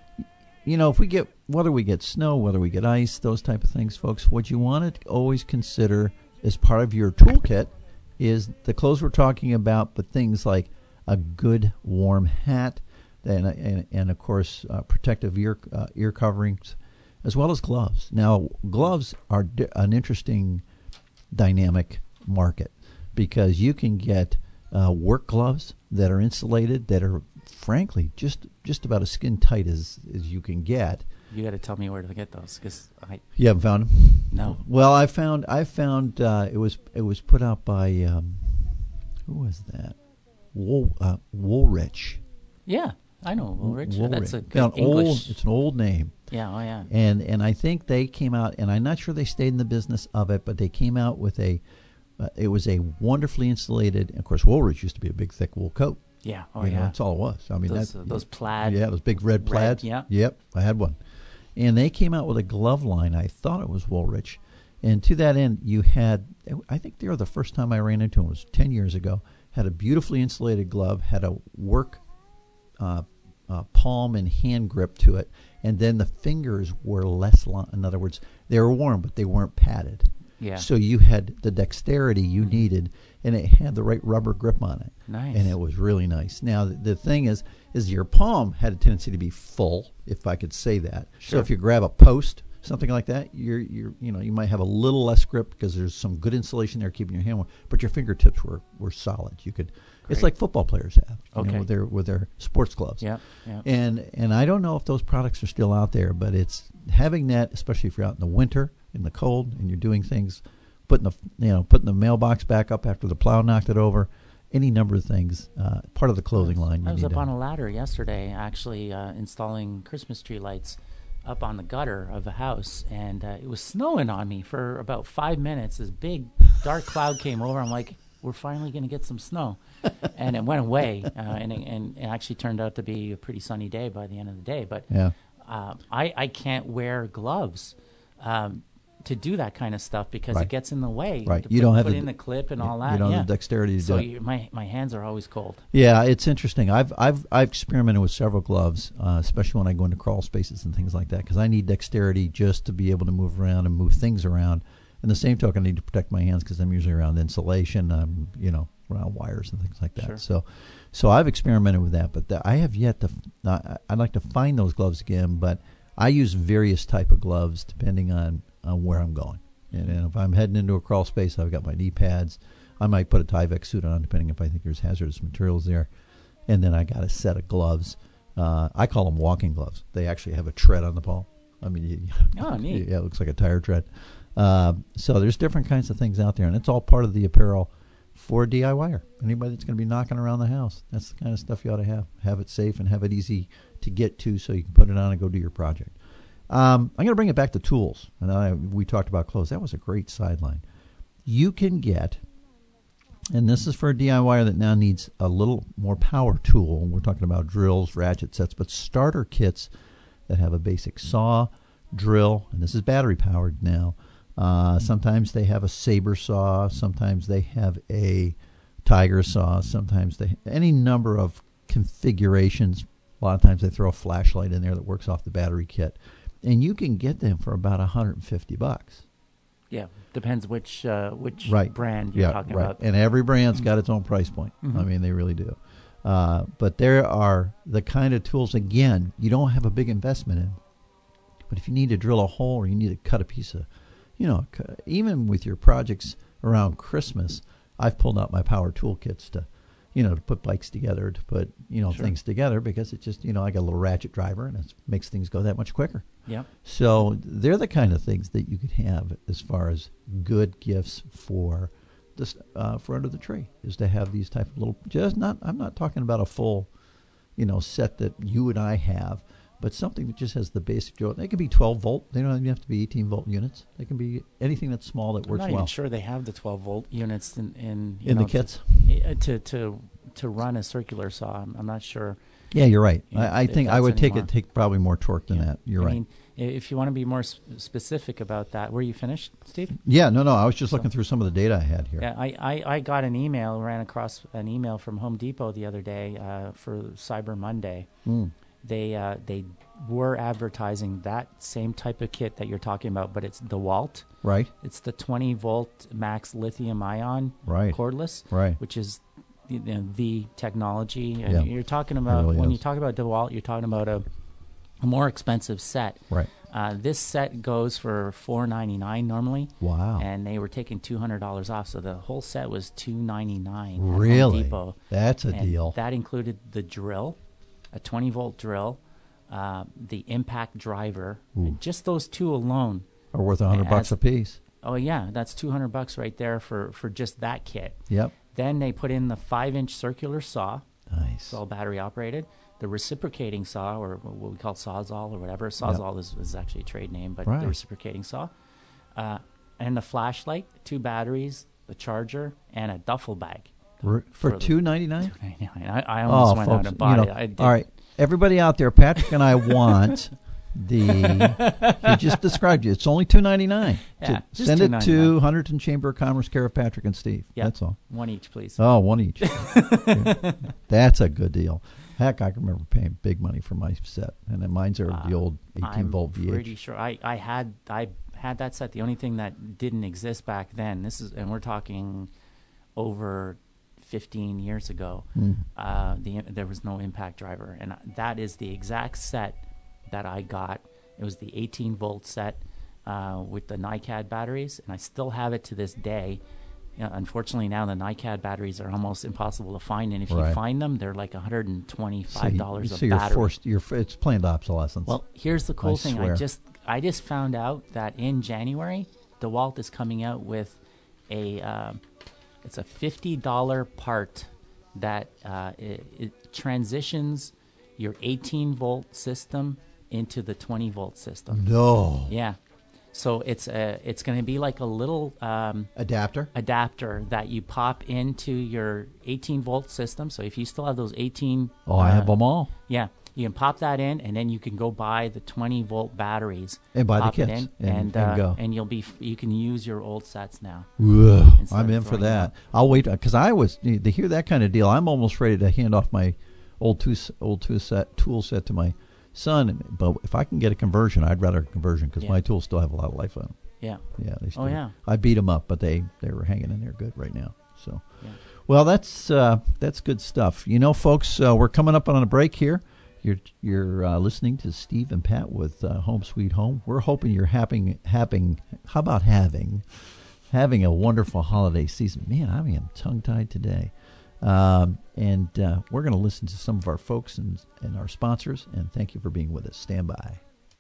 whether we get snow, whether we get ice, those type of things, folks, what you want to always consider as part of your toolkit is the clothes we're talking about, but things like a good warm hat and of course protective ear coverings, as well as gloves. Now, gloves are an interesting dynamic market because you can get work gloves that are insulated that are frankly just about as skin tight as you can get. You got to tell me where to get those, because You haven't found them? No. Well, I found it was put out by who was that? Woolrich. Yeah, I know Woolrich. Woolrich. That's a good English. It's an old name. Yeah, oh yeah. And I think they came out, and I'm not sure they stayed in the business of it, but they came out with it was a wonderfully insulated. Of course, Woolrich used to be a big, thick wool coat. Yeah, that's all it was. I mean, those plaid. Yeah, those big red plaids. Yeah. Yep, I had one. And they came out with a glove line. I thought it was Woolrich. And to that end, you had, I think they were the first time I ran into them, it was 10 years ago, had a beautifully insulated glove, had a work palm and hand grip to it, and then the fingers were less long. In other words, they were warm, but they weren't padded. Yeah. So you had the dexterity you needed, and it had the right rubber grip on it. Nice. And it was really nice. Now, the thing is your palm had a tendency to be full, if I could say that. Sure. So if you grab a post, something like that, you might have a little less grip because there's some good insulation there keeping your hand warm, but your fingertips were solid. You could. It's like football players have, with their sports gloves. Yeah. And I don't know if those products are still out there, but it's having that, especially if you're out in the winter, in the cold, and you're doing things, putting the mailbox back up after the plow knocked it over, any number of things. Part of the clothing line. I was up on a ladder yesterday, actually installing Christmas tree lights up on the gutter of a house, and it was snowing on me for about 5 minutes. This big dark cloud came over. I'm like, we're finally going to get some snow. And it went away, and it actually turned out to be a pretty sunny day by the end of the day. But I can't wear gloves to do that kind of stuff because it gets in the way. Right. You don't have in the clip and all that. You don't have the dexterity to do it. So my hands are always cold. Yeah, it's interesting. I've experimented with several gloves, especially when I go into crawl spaces and things like that, because I need dexterity just to be able to move around and move things around. And the same token, I need to protect my hands because I'm usually around insulation, around wires and things like that. Sure. So I've experimented with that, but I have yet to. I'd like to find those gloves again, but I use various type of gloves depending on where I'm going. And if I'm heading into a crawl space, I've got my knee pads. I might put a Tyvek suit on, depending if I think there's hazardous materials there. And then I got a set of gloves. I call them walking gloves. They actually have a tread on the palm. I mean, neat. Yeah, it looks like a tire tread. So there's different kinds of things out there, and it's all part of the apparel for a DIYer. Anybody that's going to be knocking around the house, that's the kind of stuff you ought to have. Have it safe and have it easy to get to so you can put it on and go do your project. I'm going to bring it back to tools. And we talked about clothes. That was a great sideline. You can get, and this is for a DIYer that now needs a little more power tool. We're talking about drills, ratchet sets, but starter kits that have a basic saw, drill, and this is battery powered now. Sometimes they have a saber saw. Sometimes they have a tiger saw. Sometimes any number of configurations. A lot of times they throw a flashlight in there that works off the battery kit, and you can get them for about $150. Yeah, depends which brand you're talking about. And every brand's got its own price point. Mm-hmm. I mean, they really do. But there are the kind of tools, again, you don't have a big investment in. But if you need to drill a hole or you need to cut a piece of, even with your projects around Christmas, I've pulled out my power toolkits to put bikes together, to put, things together, because it just, I got a little ratchet driver and it makes things go that much quicker. Yeah. So they're the kind of things that you could have as far as good gifts for this, for under the tree, is to have these type of little, I'm not talking about a full, set that you and I have, but something that just has the basic drill. They can be 12 volt. They don't even have to be 18 volt units. They can be anything that's small that works well. I'm not even sure they have the 12 volt units in the kits to run a circular saw. I'm not sure. Yeah, you're right. I think I would take probably more torque than that. You're right. I mean, if you want to be more specific about that, were you finished, Steve? Yeah, no. I was just looking through some of the data I had here. Yeah, I got ran across an email from Home Depot the other day for Cyber Monday. They were advertising that same type of kit that you're talking about, but it's DeWalt. Right. It's the 20 volt max lithium ion cordless. Right. Which is the technology. And you're talking about, really you talk about DeWalt, you're talking about a more expensive set. Right. This set goes for $499 normally. Wow. And they were taking $200 off, so the whole set was $299. Really? At Home Depot. That's a deal. That included the drill, a 20 volt drill, the impact driver. Just those two alone are worth $100 a piece. Oh yeah, that's $200 right there for just that kit. Yep. Then they put in the 5-inch circular saw. Nice. It's all battery operated. The reciprocating saw, or what we call Sawzall or whatever. Sawzall is actually a trade name, but the reciprocating saw. And the flashlight, 2 batteries, the charger, and a duffel bag. For $299? $299. I almost went out and bought it. All right. Everybody out there, Patrick and I want He just described you. It's only $2.99. Yeah, just send it $2.99. to Hunterdon Chamber of Commerce, care of Patrick and Steve. Yeah, that's all. One each, please. Oh, one each. Yeah. That's a good deal. Heck, I can remember paying big money for my set, and then mine's are the old 18-volt VH. I'm pretty sure I had that set. The only thing that didn't exist back then, and we're talking over 15 years ago, there was no impact driver, and that is the exact set that I got. It was the 18-volt set with the NiCad batteries, and I still have it to this day. Unfortunately, now the NiCad batteries are almost impossible to find, and if you find them, they're like $125 a battery. It's planned obsolescence. Well, here's the cool thing. I just found out that in January, DeWalt is coming out with it's a $50 part that it transitions your 18-volt system into the 20-volt system. No. Yeah. So it's going to be like a little adapter that you pop into your 18-volt system. So if you still have those 18, I have them all. Yeah, you can pop that in, and then you can go buy the 20-volt batteries and buy the kits and go. And you can use your old sets now. I'm in for that. I'll wait because to hear that kind of deal. I'm almost ready to hand off my old tool set to my son, but if I can get a conversion, I'd rather a conversion because my tools still have a lot of life on them. Yeah. Yeah. They still, oh yeah. I beat them up, but they were hanging in there good right now. So, well, that's good stuff. Folks, we're coming up on a break here. You're listening to Steve and Pat with Home Sweet Home. We're hoping you're having a wonderful holiday season. Man, I am tongue-tied today. And we're going to listen to some of our folks and our sponsors, and thank you for being with us. Stand by.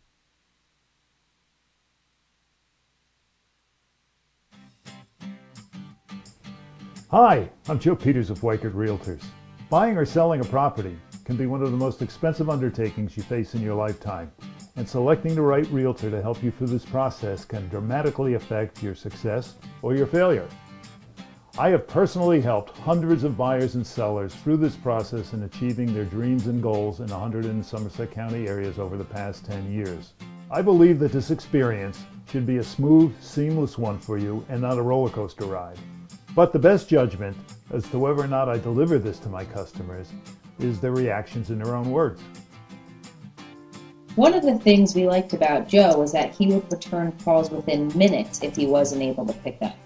Hi, I'm Joe Peters of Weichert Realtors. Buying or selling a property can be one of the most expensive undertakings you face in your lifetime, and selecting the right realtor to help you through this process can dramatically affect your success or your failure. I have personally helped hundreds of buyers and sellers through this process in achieving their dreams and goals in the Hunterdon and Somerset County areas over the past 10 years. I believe that this experience should be a smooth, seamless one for you and not a roller coaster ride. But the best judgment as to whether or not I deliver this to my customers is their reactions in their own words. One of the things we liked about Joe was that he would return calls within minutes if he wasn't able to pick up.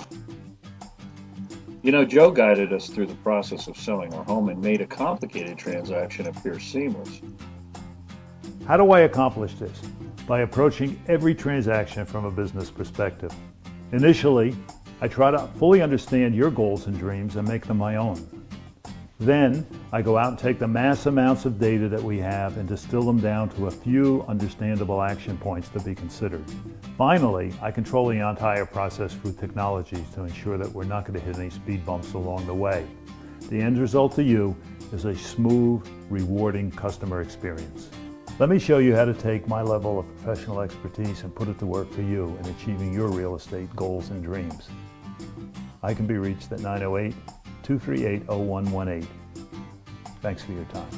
Joe guided us through the process of selling our home and made a complicated transaction appear seamless. How do I accomplish this? By approaching every transaction from a business perspective. Initially, I try to fully understand your goals and dreams and make them my own. Then, I go out and take the mass amounts of data that we have and distill them down to a few understandable action points to be considered. Finally, I control the entire process through technology to ensure that we're not going to hit any speed bumps along the way. The end result to you is a smooth, rewarding customer experience. Let me show you how to take my level of professional expertise and put it to work for you in achieving your real estate goals and dreams. I can be reached at 908-238-0118. Thanks for your time.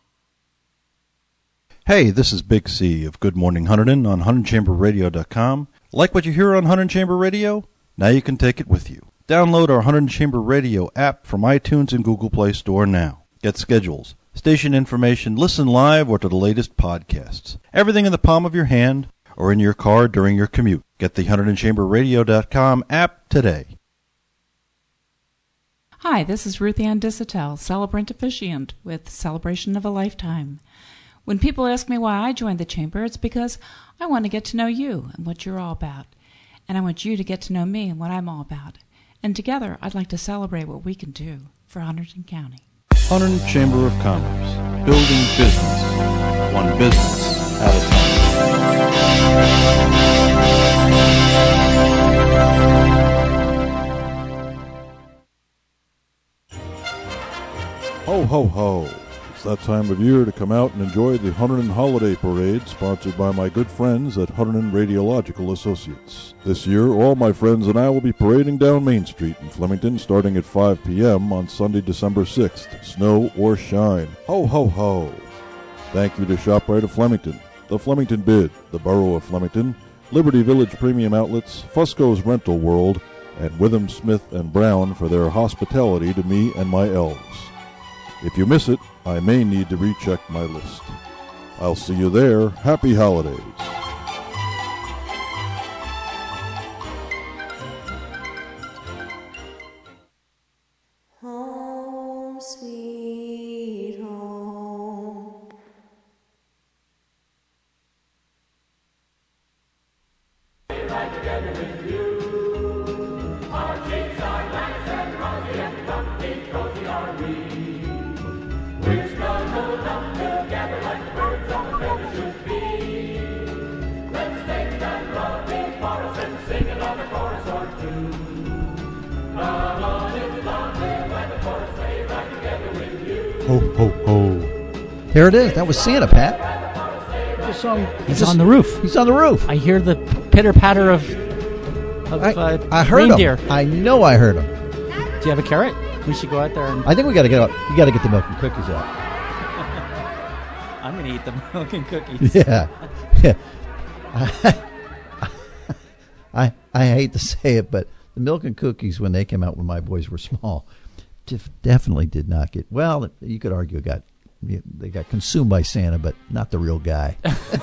Hey, this is Big C of Good Morning Hunterdon on HunterdonChamberRadio.com. Like what you hear on Hunterdon Chamber Radio? Now you can take it with you. Download our Hunterdon Chamber Radio app from iTunes and Google Play Store now. Get schedules, station information, listen live or to the latest podcasts. Everything in the palm of your hand or in your car during your commute. Get the HunterdonChamberRadio.com app today. Hi, this is Ruth Ann Dissatel, celebrant officiant with Celebration of a Lifetime. When people ask me why I joined the Chamber, it's because I want to get to know you and what you're all about. And I want you to get to know me and what I'm all about. And together, I'd like to celebrate what we can do for Hunterdon County. Hunterdon Chamber of Commerce, building business, one business at a time. Ho, ho, ho. It's that time of year to come out and enjoy the Hunterdon Holiday Parade, sponsored by my good friends at Hunterdon Radiological Associates. This year, all my friends and I will be parading down Main Street in Flemington starting at 5 p.m. on Sunday, December 6th, snow or shine. Ho, ho, ho. Thank you to ShopRite of Flemington, The Flemington Bid, the Borough of Flemington, Liberty Village Premium Outlets, Fusco's Rental World, and Witham Smith and Brown for their hospitality to me and my elves. If you miss it, I may need to recheck my list. I'll see you there. Happy holidays. Home, sweet home. Right together with you. Our cheeks are nice and rosy and comfy, cozy are we. We're snuggled up together like the birds on the feather should be. Let's take that lovely chorus and sing another chorus or two. Come on, it's lovely when the chorus say right together with you. Ho, ho, ho. There it is. That was Santa, Pat. The song, He's on the roof. He's on the roof. I hear the pitter-patter of I heard reindeer. him. I know I heard him. Do you have a carrot? We should go out there and... I think we got to get out. You got to get the milk and cookies out. I'm going to eat the milk and cookies. Yeah. I hate to say it, but the milk and cookies, when they came out when my boys were small, definitely did not get... Well, you could argue they got consumed by Santa, but not the real guy.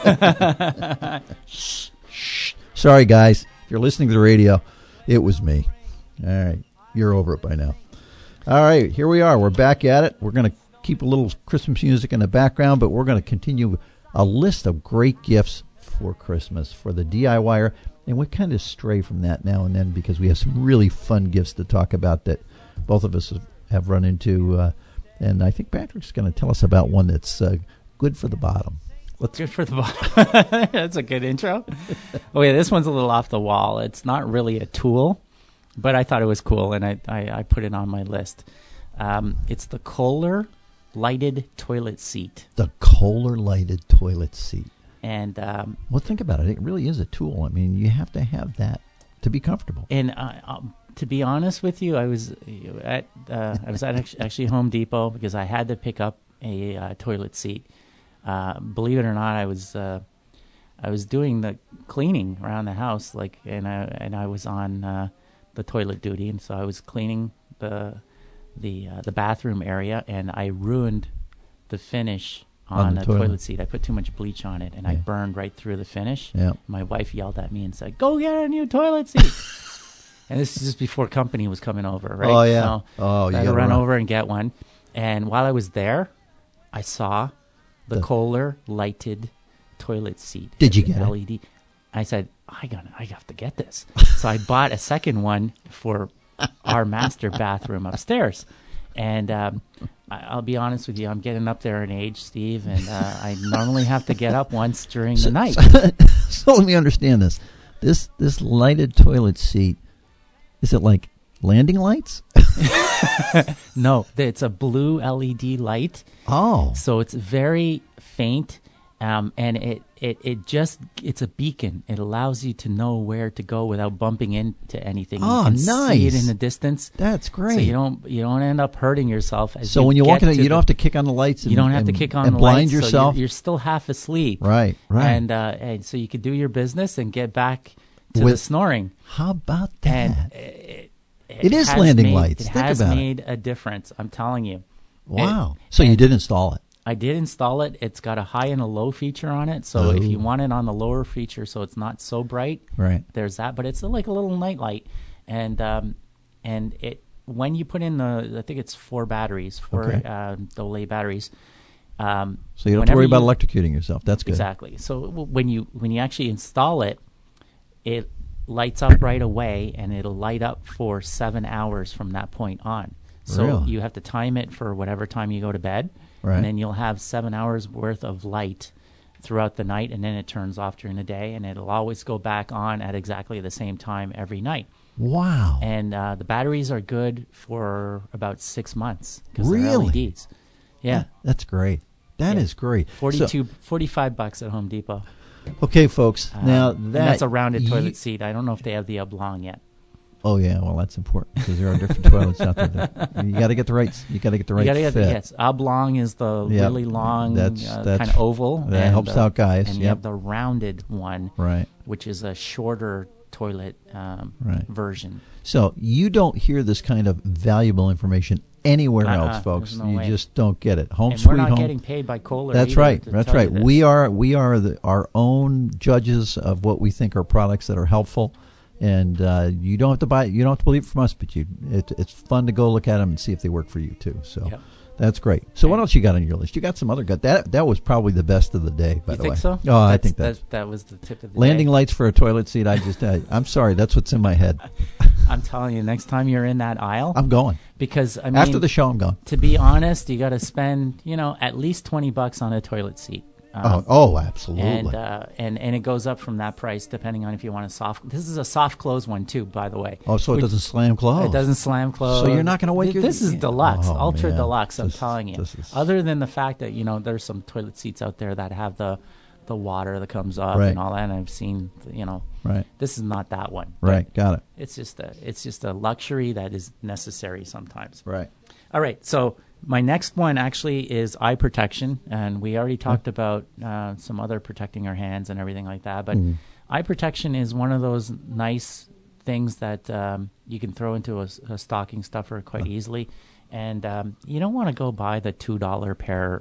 Shh, shh. Sorry, guys. If you're listening to the radio, it was me. All right. You're over it by now. All right. Here we are. We're back at it. We're going to keep a little Christmas music in the background, but we're going to continue a list of great gifts for Christmas for the DIYer. And we kind of stray from that now and then because we have some really fun gifts to talk about that both of us have run into. And I think Patrick's going to tell us about one that's good for the bottom. Good for the bottom. That's a good intro. Oh, yeah, this one's a little off the wall. It's not really a tool, but I thought it was cool, and I put it on my list. It's the Kohler lighted toilet seat. The Kohler lighted toilet seat. And well, think about it. It really is a tool. I mean, you have to have that to be comfortable. And to be honest with you, I was at actually Home Depot because I had to pick up a toilet seat. Believe it or not, I was doing the cleaning around the house, and I was on the toilet duty, and so I was cleaning the bathroom area, and I ruined the finish on the toilet seat. I put too much bleach on it, and I burned right through the finish. Yeah. My wife yelled at me and said, "Go get a new toilet seat." And this is just before company was coming over, right? Oh, yeah. So I had to run over and get one. And while I was there, I saw the Kohler lighted toilet seat. Did you get LED. it? I said, I have to get this. So I bought a second one for our master bathroom upstairs. And I'll be honest with you, I'm getting up there in age, Steve, and I normally have to get up once during the night. So let me understand this. This lighted toilet seat, is it like landing lights? No, it's a blue LED light. Oh. So it's very faint, and it's a beacon. It allows you to know where to go without bumping into anything. Oh, you can nice. see it in the distance. That's great. So you don't end up hurting yourself. So when you walk in, you don't have to kick on the lights. You don't have to kick on the lights. Blind yourself. So you're still half asleep. Right. And so you could do your business and get back to the snoring. How about that? And it is landing lights. It Think has about made a difference. I'm telling you. Wow. So you did install it. I did install it. It's got a high and a low feature on it. So if you want it on the lower feature so it's not so bright, there's that. But it's like a little night light. And it when you put in I think it's 4 batteries, AA batteries. So you don't have to worry about electrocuting yourself. That's good. Exactly. So when you actually install it, it lights up right away, and it'll light up for 7 hours from that point on. So you have to time it for whatever time you go to bed, and then you'll have 7 hours worth of light throughout the night, and then it turns off during the day, and it'll always go back on at exactly the same time every night. Wow. And the batteries are good for about 6 months because really? they're LEDs. Yeah. That's great. That is great. $45 at Home Depot. Okay, folks. Now that's a rounded toilet seat. I don't know if they have the oblong yet. Oh yeah, well that's important because there are different toilets out there. You got to get the right. You got to get the right fit. Yes, oblong is the really long, that's kind of oval. That helps out guys. And you have the rounded one, right, which is a shorter toilet version. So you don't hear this kind of valuable information anywhere else, folks. No you way. just don't get it. Home and sweet we're not home. getting paid by Kohler. That's right. That's right. We are our own judges of what we think are products that are helpful. And you don't have to buy it. You don't have to believe it from us, but it's fun to go look at them and see if they work for you too. So that's great. So what else you got on your list? You got some other good. That was probably the best of the day. By the way, you think so? Oh, I think that was the tip of the landing day. lights for a toilet seat. I'm sorry, that's what's in my head. I'm telling you, next time you're in that aisle, I'm going. Because I mean, after the show, I'm going. To be honest, you got to spend at least $20 on a toilet seat. Absolutely. And it goes up from that price depending on if you want a soft. This is a soft close one too, by the way. Oh, so it doesn't slam close. It doesn't slam close. So you're not going to wake your. This is deluxe, ultra man. deluxe. I'm telling you. Other than the fact that there's some toilet seats out there that have the water that comes up and all that. And I've seen Right. This is not that one. Right. Got it. It's just a luxury that is necessary sometimes. Right. All right. So. My next one actually is eye protection, and we already talked about some other protecting our hands and everything like that. But eye protection is one of those nice things that you can throw into a stocking stuffer quite easily. And you don't want to go buy the $2 pair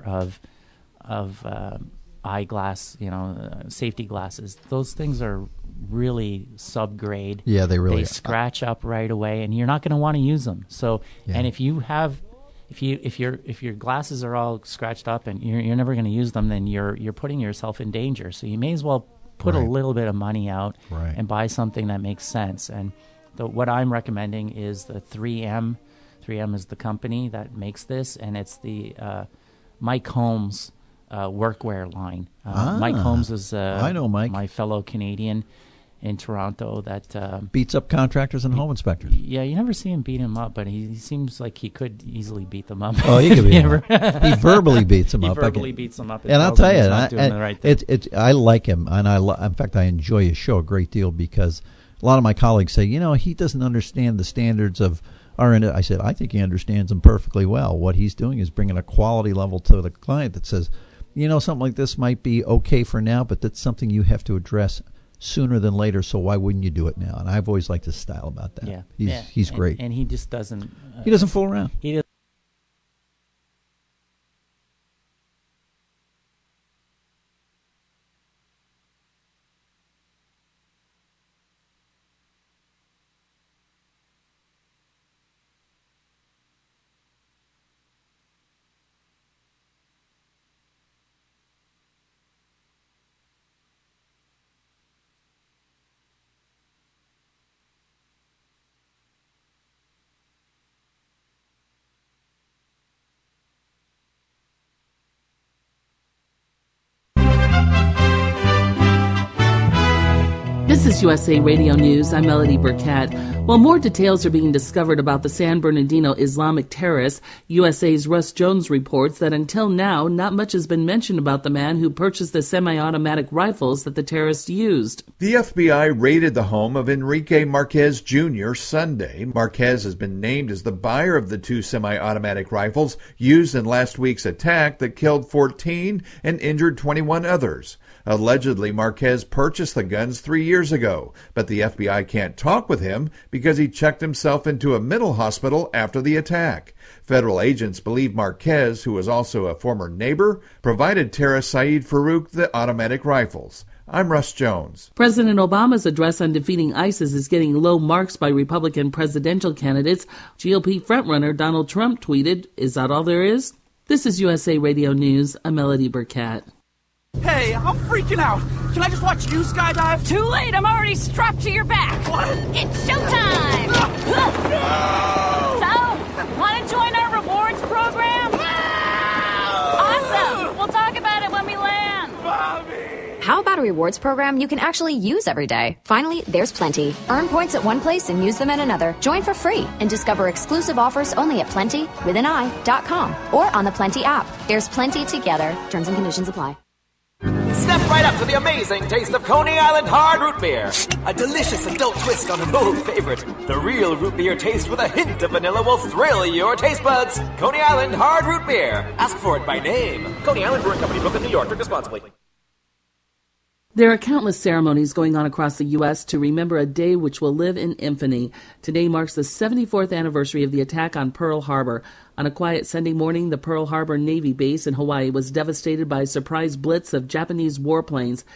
of eyeglass, safety glasses. Those things are really subgrade. Yeah, they really They scratch up right away, and you're not going to want to use them. So, and if you have... If your glasses are all scratched up and you're never going to use them, then you're putting yourself in danger. So you may as well put a little bit of money out and buy something that makes sense. And what I'm recommending is the 3M. 3M is the company that makes this, and it's the Mike Holmes workwear line. Mike Holmes is I know Mike, my fellow Canadian in Toronto that beats up contractors and home inspectors. Yeah, you never see him beat him up, but he seems like he could easily beat them up. Oh, he could beat them up. He verbally beats them up. He verbally beats them up. And I'll tell you, I like him, and in fact, I enjoy his show a great deal because a lot of my colleagues say, he doesn't understand the standards of our. I said, I think he understands them perfectly well. What he's doing is bringing a quality level to the client that says, something like this might be okay for now, but that's something you have to address sooner than later, so why wouldn't you do it now? And I've always liked his style about that. He's great. And he just doesn't... he doesn't fool around. He doesn't. This is USA Radio News. I'm Melody Burkett. While more details are being discovered about the San Bernardino Islamic terrorists, USA's Russ Jones reports that until now, not much has been mentioned about the man who purchased the semi-automatic rifles that the terrorists used. The FBI raided the home of Enrique Marquez Jr. Sunday. Marquez has been named as the buyer of the two semi-automatic rifles used in last week's attack that killed 14 and injured 21 others. Allegedly, Marquez purchased the guns 3 years ago, but the FBI can't talk with him because he checked himself into a mental hospital after the attack. Federal agents believe Marquez, who was also a former neighbor, provided terrorist Saeed Farouk the automatic rifles. I'm Russ Jones. President Obama's address on defeating ISIS is getting low marks by Republican presidential candidates. GOP frontrunner Donald Trump tweeted, "Is that all there is?" This is USA Radio News. I'm Melody Burkett. Hey, I'm freaking out. Can I just watch you skydive? Too late. I'm already strapped to your back. What? It's showtime. So, want to join our rewards program? Awesome. We'll talk about it when we land. Mommy. How about a rewards program you can actually use every day? Finally, there's Plenty. Earn points at one place and use them at another. Join for free and discover exclusive offers only at Plenty.com or on the Plenty app. There's Plenty together. Terms and conditions apply. Stay Step right up to the amazing taste of Coney Island Hard Root Beer. A delicious adult twist on an old favorite. The real root beer taste with a hint of vanilla will thrill your taste buds. Coney Island Hard Root Beer. Ask for it by name. Coney Island Brewing Company, Brooklyn, New York. Drink responsibly. There are countless ceremonies going on across the U.S. to remember a day which will live in infamy. Today marks the 74th anniversary of the attack on Pearl Harbor. On a quiet Sunday morning, the Pearl Harbor Navy base in Hawaii was devastated by a surprise blitz of Japanese warplanes.